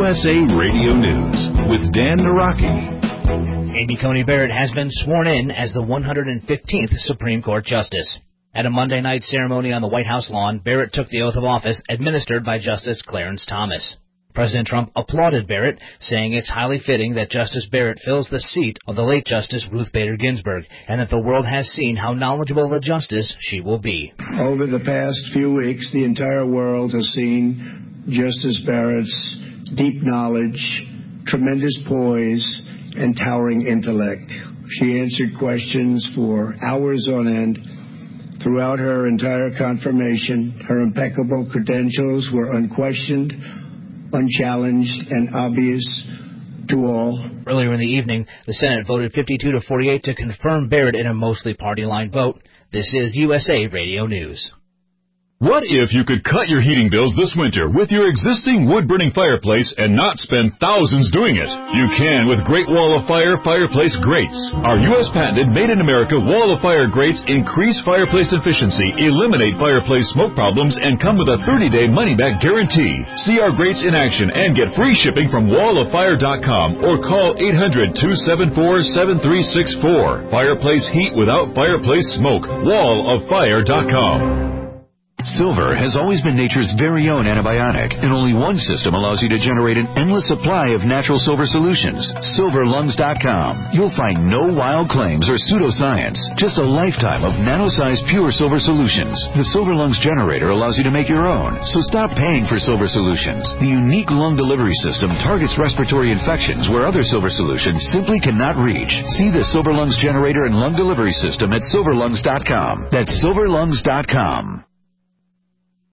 USA Radio News with Dan Naraki. Amy Coney Barrett has been sworn in as the 115th Supreme Court Justice. At a Monday night ceremony on the White House lawn, Barrett took the oath of office administered by Justice Clarence Thomas. President Trump applauded Barrett, saying it's highly fitting that Justice Barrett fills the seat of the late Justice Ruth Bader Ginsburg, and that the world has seen how knowledgeable a justice she will be. Over the past few weeks, the entire world has seen Justice Barrett's deep knowledge, tremendous poise, and towering intellect. She answered questions for hours on end. Throughout her entire confirmation, her impeccable credentials were unquestioned, unchallenged, and obvious to all. Earlier in the evening, the Senate voted 52-48 to confirm Barrett in a mostly party-line vote. This is USA Radio News. What if you could cut your heating bills this winter with your existing wood-burning fireplace and not spend thousands doing it? You can with Great Wall of Fire fireplace grates. Our U.S.-patented, made-in-America Wall of Fire grates increase fireplace efficiency, eliminate fireplace smoke problems, and come with a 30-day money-back guarantee. See our grates in action and get free shipping from walloffire.com or call 800-274-7364. Fireplace heat without fireplace smoke. walloffire.com. Silver has always been nature's very own antibiotic, and only one system allows you to generate an endless supply of natural silver solutions. SilverLungs.com. You'll find no wild claims or pseudoscience, just a lifetime of nano-sized pure silver solutions. The Silver Lungs generator allows you to make your own, so stop paying for silver solutions. The unique lung delivery system targets respiratory infections where other silver solutions simply cannot reach. See the Silver Lungs generator and lung delivery system at SilverLungs.com. That's SilverLungs.com.